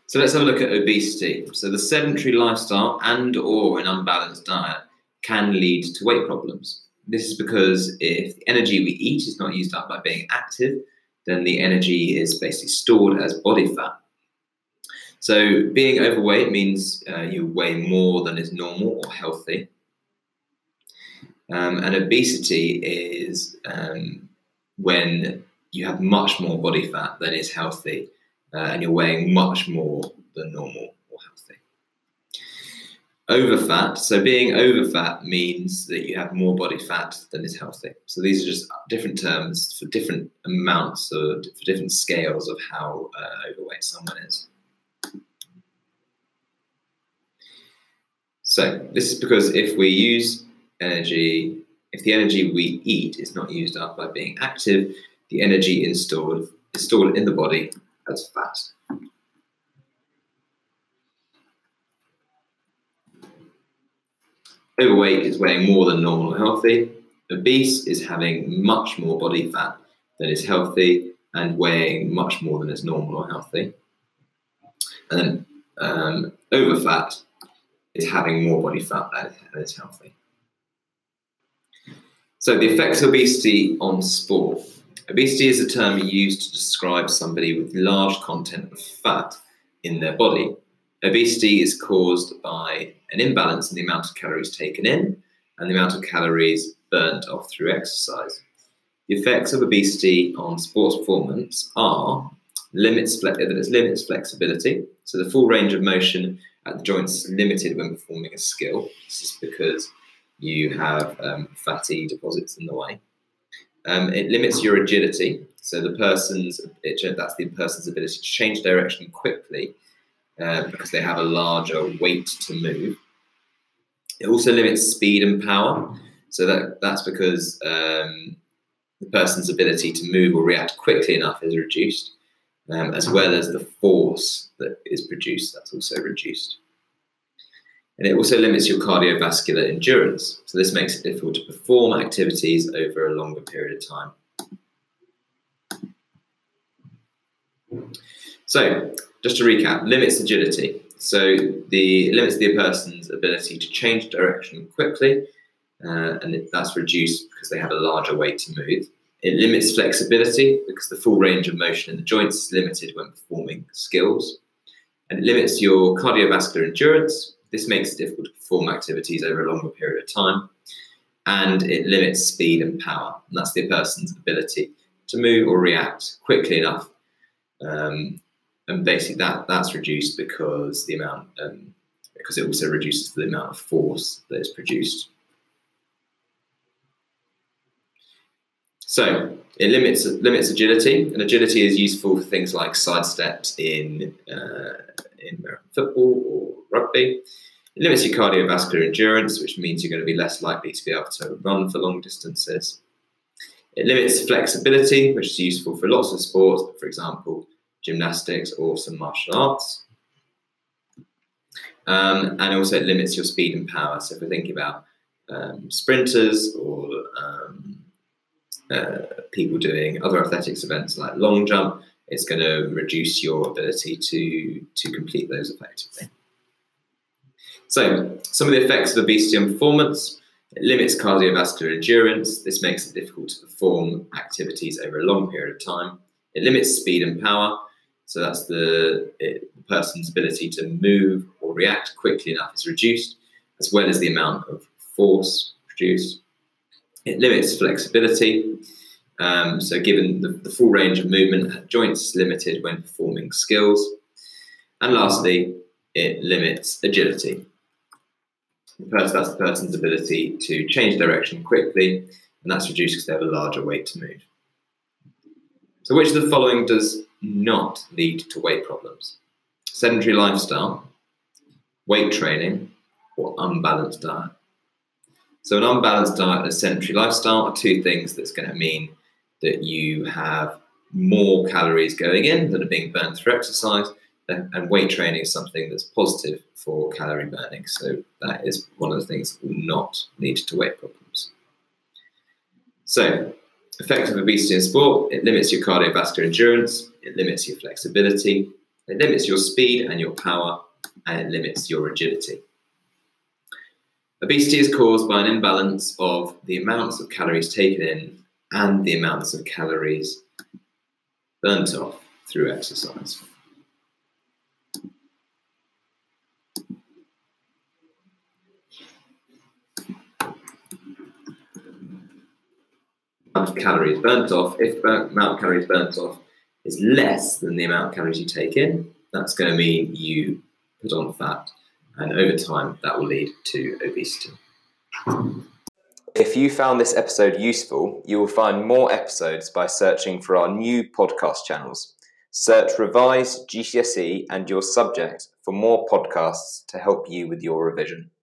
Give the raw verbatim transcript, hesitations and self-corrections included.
So let's have a look at obesity. So the sedentary lifestyle and or an unbalanced diet can lead to weight problems. This is because if the energy we eat is not used up by being active, then the energy is basically stored as body fat. So being overweight means uh, you weigh more than is normal or healthy. Um, and obesity is um, when you have much more body fat than is healthy, uh, and you're weighing much more than normal or healthy. Overfat, so being overfat means that you have more body fat than is healthy. So these are just different terms for different amounts or for different scales of how uh, overweight someone is. So this is because if we use energy, if the energy we eat is not used up by being active, the energy is stored, is stored in the body as fat. Overweight is weighing more than normal or healthy. Obese is having much more body fat than is healthy and weighing much more than is normal or healthy. And then um, overfat is having more body fat than is healthy. So the effects of obesity on sport. Obesity is a term used to describe somebody with large content of fat in their body. Obesity is caused by an imbalance in the amount of calories taken in and the amount of calories burnt off through exercise. The effects of obesity on sports performance are limits, that it limits flexibility. So the full range of motion at the joints is limited when performing a skill. This is because you have um, fatty deposits in the way. Um, it limits your agility. So the person's, it, that's the person's ability to change direction quickly uh, because they have a larger weight to move. It also limits speed and power. So that, that's because um, the person's ability to move or react quickly enough is reduced, um, as well as the force that is produced, that's also reduced. And it also limits your cardiovascular endurance. So this makes it difficult to perform activities over a longer period of time. So just to recap, limits agility. So the it limits the person's ability to change direction quickly, uh, and it, that's reduced because they have a larger weight to move. It limits flexibility because the full range of motion in the joints is limited when performing skills. And it limits your cardiovascular endurance. This makes it difficult to perform activities over a longer period of time. And it limits speed and power. And that's the person's ability to move or react quickly enough. Um, and basically that, that's reduced because the amount, um, because it also reduces the amount of force that is produced. So it limits, limits agility, and agility is useful for things like sidesteps in, uh, in American football or rugby. It limits your cardiovascular endurance, which means you're going to be less likely to be able to run for long distances. It limits flexibility, which is useful for lots of sports, for example, gymnastics or some martial arts. Um, and also it limits your speed and power. So if we're thinking about um, sprinters or um, uh, people doing other athletics events like long jump, it's going to reduce your ability to, to complete those effectively. So some of the effects of obesity on performance: it limits cardiovascular endurance. This makes it difficult to perform activities over a long period of time. It limits speed and power. So that's the, it, the person's ability to move or react quickly enough is reduced, as well as the amount of force produced. It limits flexibility. Um, so given the, the full range of movement at joints is limited when performing skills. And lastly, it limits agility. The person, that's the person's ability to change direction quickly, and that's reduced because they have a larger weight to move. So which of the following does not lead to weight problems? Sedentary lifestyle, weight training, or unbalanced diet? So an unbalanced diet and a sedentary lifestyle are two things that's going to mean that you have more calories going in that are being burnt through exercise, and weight training is something that's positive for calorie burning. So that is one of the things that will not lead to weight problems. So effects of obesity in sport: it limits your cardiovascular endurance, it limits your flexibility, It limits your speed and your power, and it limits your agility. Obesity is caused by an imbalance of the amounts of calories taken in and the amounts of calories burnt off through exercise. Amount of calories burnt off, if the amount of calories burnt off is less than the amount of calories you take in, that's going to mean you put on fat, and over time that will lead to obesity. If you found this episode useful, you will find more episodes by searching for our new podcast channels. Search Revise, G C S E and your subject for more podcasts to help you with your revision.